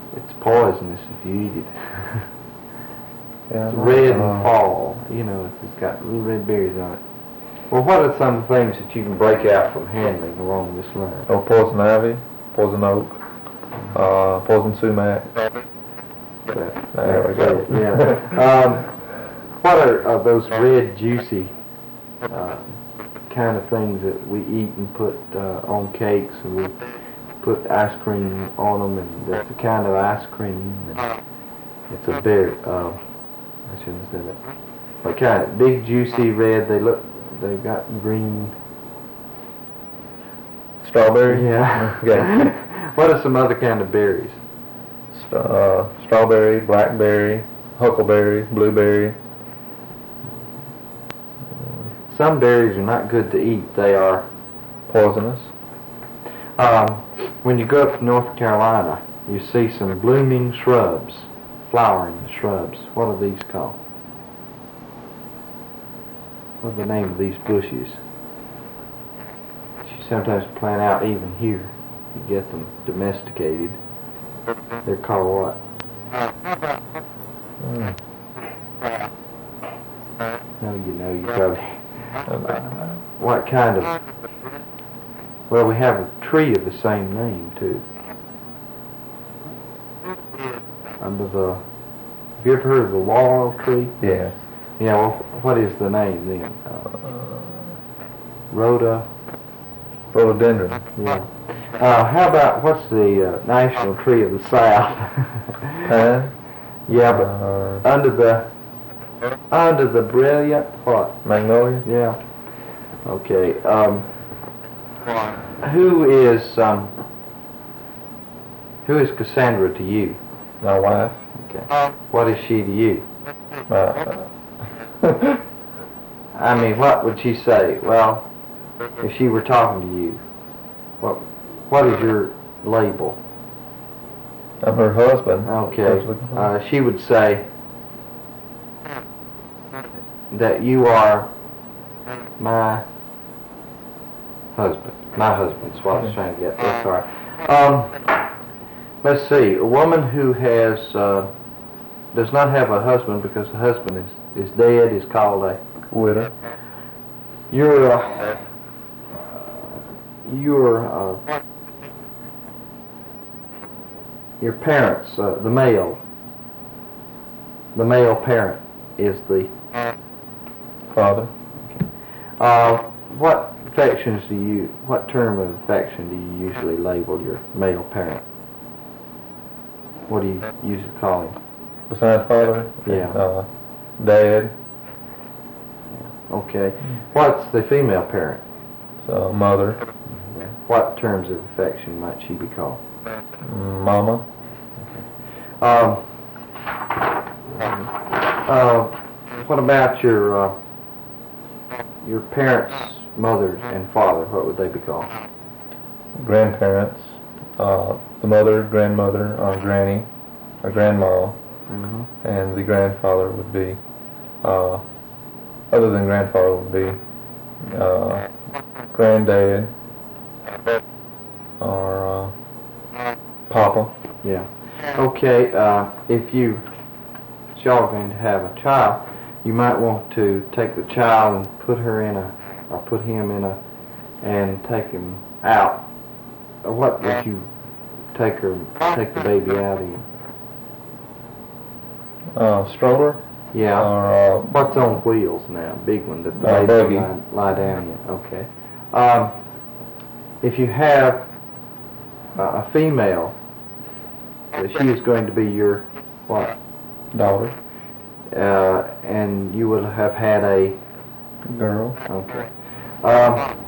It's poisonous if you eat it. Yeah, It's red and fall. You know, it's got little red berries on it. Well, what are some things that you can break out from handling along this line? Oh, poison ivy, poison oak, poison sumac. There we go. Yeah. What are those red, juicy kind of things that we eat and put on cakes, and we put ice cream on them, and that's a kind of ice cream, and it's a berry. I shouldn't have said that. What kind of big, juicy red? They've got green. Strawberry? Yeah. Okay. What are some other kind of berries? Strawberry, blackberry, huckleberry, blueberry. Some berries are not good to eat. They are Poisonous. when you go up to North Carolina, you see some blooming shrubs, flowering shrubs. What are these called? What's the name of these bushes? You sometimes plant out even here. You get them domesticated. They're called what? No, you probably. What kind of? Well, we have a tree of the same name too. Under the. Have you ever heard of the laurel tree? Yes. Yeah. Well, what is the name then? Rhododendron. Yeah. How about what's the national tree of the South? Pine. Yeah, but under the brilliant what? Magnolia. Yeah. Okay. Who is Cassandra to you? My wife. Okay. What is she to you? My, I mean, what would she say? Well, if she were talking to you, what is your label? I'm her husband. Okay. She would say that you are my husband. My husband's what I was trying to get. That's all right. Let's see. A woman who does not have a husband because the husband is dead is called a widow. Your parents, the male parent is the Father. What term of affection do you usually label your male parent? What do you usually call him? Besides father? Yeah. Dad. Okay. What's the female parent? So mother. What terms of affection might she be called? Mama. What about your parents' mother and father? What would they be called? Grandparents. The mother, grandmother, or granny, or grandma, and the grandfather would be, other than grandfather would be, granddad, or papa. Yeah. Okay. If y'all are going to have a child, you might want to take the child and put him in a, and take him out. What would you take the baby out in? Stroller. Yeah. Or what's on wheels now? Big one that the baby can lie down in. Okay. If you have a female, she is going to be your what? daughter. And you will have had a girl. Okay.